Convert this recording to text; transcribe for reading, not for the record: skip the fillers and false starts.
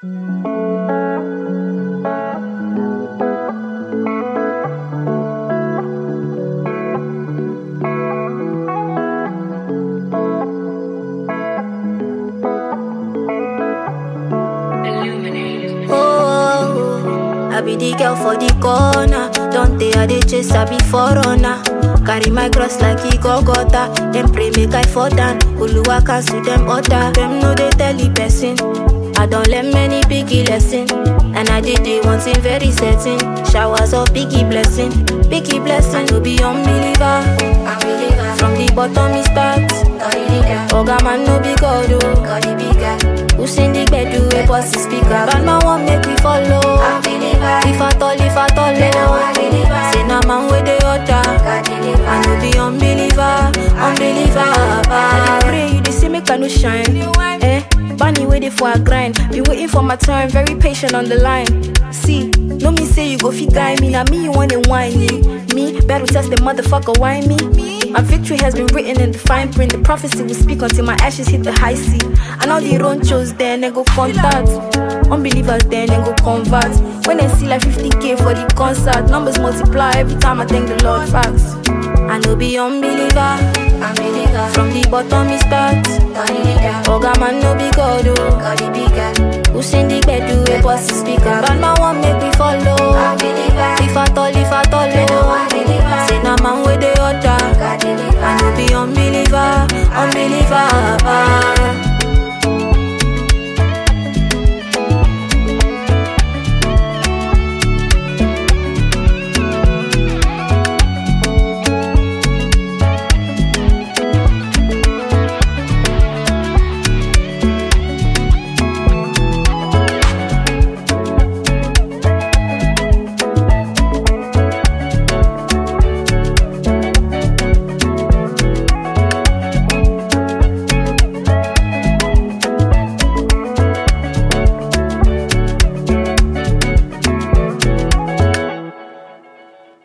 I be the girl for the corner. Don't they I dey chase, I be forerunner. Carry my cross like he go gutter. Them pray make I fall down. Oluwa cancel them order. Them know they tell the person. I don't learn many biggie lesson. And I did the one thing very certain. Showers of biggie blessing. Biggie blessing. I no be unbeliever. From the bottom it starts. Oga man no be God oh. Who sing the bed do a boss speaker. Bad man won't make we follow. If at all, oh. Say na man with the order. I no be unbeliever. I pray you they see me can no shine. Bunny waiting for a grind. Be waiting for my turn, very patient on the line. See, no me say you go fit guy me. Now me you wanna whine me. Better test the motherfucker whine me. My victory has been written in the fine print. The prophecy will speak until my ashes hit the high sea. And all the wrong chose then they go contact. Unbelievers then they go convert. When they see like 50k for the concert, numbers multiply every time I thank the Lord facts. I no be unbeliever. From the bottom it starts. Oga man no be God oh.